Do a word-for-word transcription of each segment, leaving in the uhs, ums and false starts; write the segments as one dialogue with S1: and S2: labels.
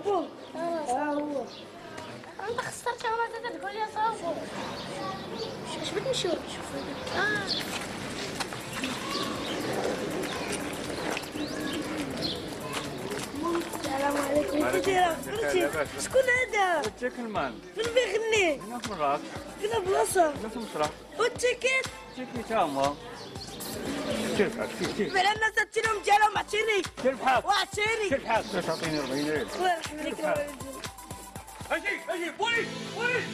S1: صابون ها هو
S2: انت خسرت شغلات تقول لي صابون اش بدي نشوف شوف اه
S1: السلام عليكم. كيف دايره؟ شكون هذا؟
S3: التكلمان.
S1: فين بيغني؟
S3: هنا في الراس.
S1: فين بلاصه؟
S3: هنا في المسرح.
S1: والتيكيت؟
S3: التيكيت ها هو. كيف حالك؟ كيف كيف؟
S1: بلا الناس تشريهم ديالهم عطيني.
S3: كيف حالك؟
S1: وعطيني.
S3: كيف حالك؟ باش تعطيني أربعين ريال.
S1: الله يرحم لك.
S3: اجي اجي بوليس بوليس.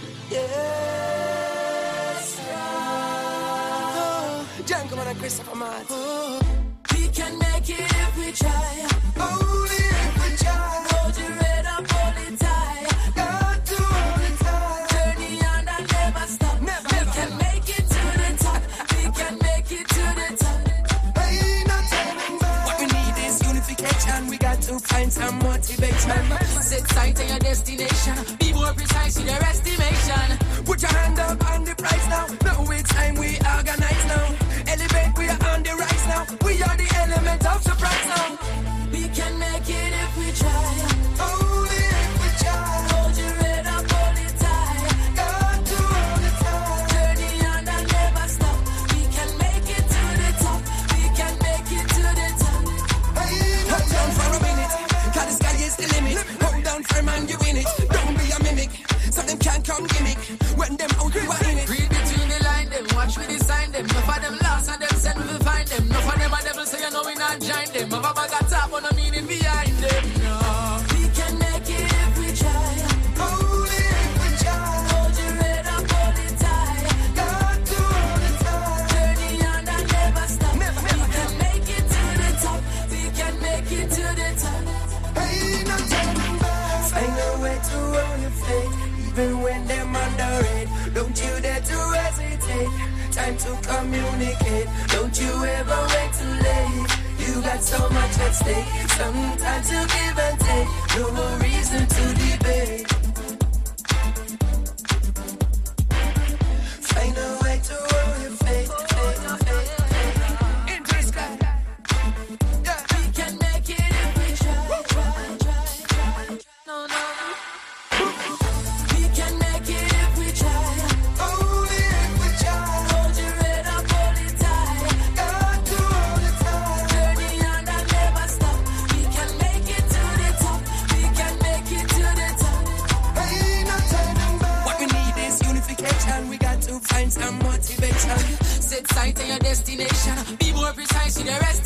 S4: Django and Christopher Martin.
S5: We can make it if we try.
S4: Only if we try.
S5: Hold your head up, hold it tight.
S4: Got to hold it tight.
S5: Journey on and never stop.
S4: Never,
S5: we
S4: never.
S5: can make it to the top. We can make it to the top.
S4: Ain't no turning back.
S5: What we need is unification. We got to find some motivation. Set sight on your destination. Be more precise in your estimation.
S4: Put your hand up on the price now. Now it's time we organize now. Elevate, we are on the rise now. We are the element of surprise now.
S5: We can make it if we try.
S4: Only if we try.
S5: Hold your head up, hold it tight.
S4: Got to hold it tight.
S5: Journey on and never stop. We can make it to the top. We can make it to the top.
S4: Hold on for a minute, cause the sky is the limit. Hold on firm and you win it. Don't be a mimic, so them can't come gimmick. When them out, you are in it.
S5: Read between the line them, watch me design them. Enough of them lost and them said we will find them. Enough of them are devils, so you know we not join them. Have a bag of top, but no meaning behind them. No, we can make it if we try.
S4: Only if we try.
S5: Hold your head up, hold it tight.
S4: Got to hold it tight.
S5: Journey on and never stop.
S4: Never,
S5: we
S4: never,
S5: can make it to the top. We can make it to the top.
S4: Ain't no turning back.
S5: Find a way to own your faith, even when they're under it. Don't you dare to hesitate. Time to communicate. Don't you ever wait too late. You got so much at stake. Sometimes you give and take. No more reason to debate. Find a way to own your faith. faith, faith, faith.
S4: Into the sky. Yeah.
S5: We can make it if we try, try, try, try. No, no. We can make it if we try.
S4: Only if we try.
S5: Hold your head up, hold it tight.
S4: Got to hold it tight.
S5: Journey on and never stop. We can make it to the top. We can make it to the top.
S4: Ain't no turning back.
S5: What we need is unification. We got to find some motivation. Set sight on your destination. Be more precise in your